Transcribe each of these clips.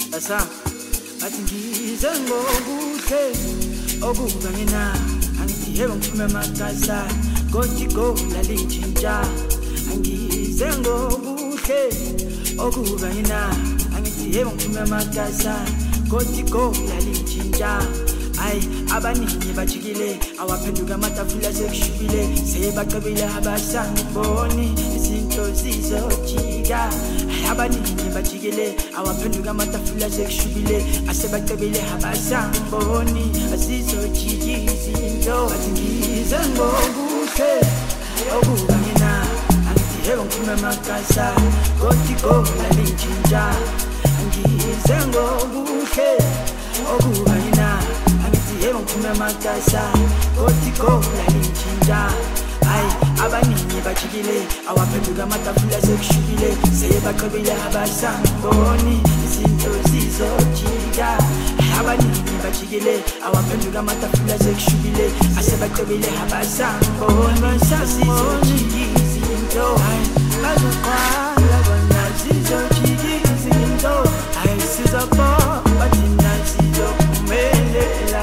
asa athi ngize ngokuhle okuba ngina angithi yebo ngiphume emakasa kodwa igoli lintshintsha angize ngokuhle okuba ngina angithi yebo ngiphume emakasa kodwa igoli lintshintsha ay abaningi bajikile awaphenduka amatafula sekushubile sebaqebile abasangiboni izinto zizojika abaningi bajikile awaphenduka amatafula sekushubile asebaqebile abasangiboni azizojika izinto athi ngize ngokuhle okuba ngina angithi yebo ngiphume emakasa kodwa igoli lintshintsha ngize ngokuhle okuba ngina yebo ngiphume emakasa kodwa igoli lintshintsha ay abaningi bajikile awaphenduka amatafula sekushubile sebaqebile abasangiboni izinto zizojika abaningi bajikile awaphenduka amatafula sekushubile asebaqebile abasangiboni sasizojika izinto ay bazoqala bona zizojika izinto ay sizabona bathi nazizophumelela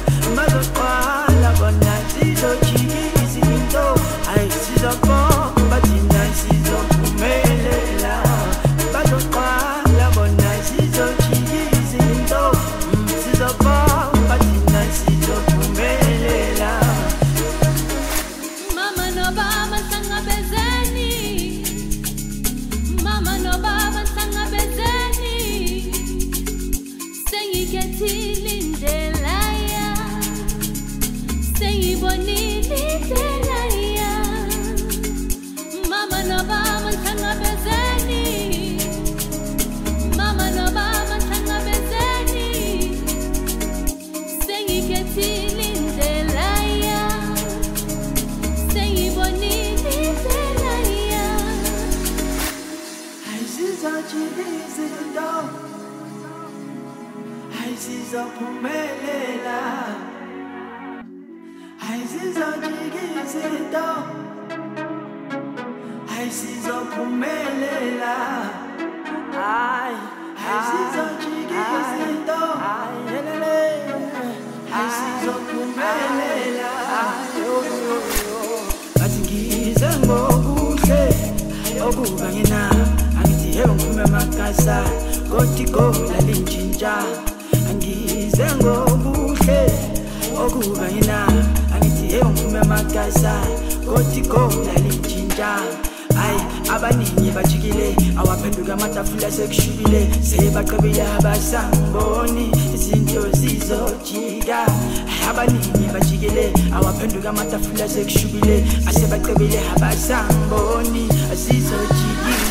okuba ngina angithi yebo ngiphume emakasa kodwa igoli lintshintsha angize ngokuhle okuba ngina angithi yebo ngiphume emakasa kodwa igoli lintshintsha ay abaningi bajikile awaphenduka amatafula sekushubile sebaqebile abasangiboni izinto zizojika abaningi bajikile awaphenduka amatafula sekushubile asebaqebile abasangiboni azizojika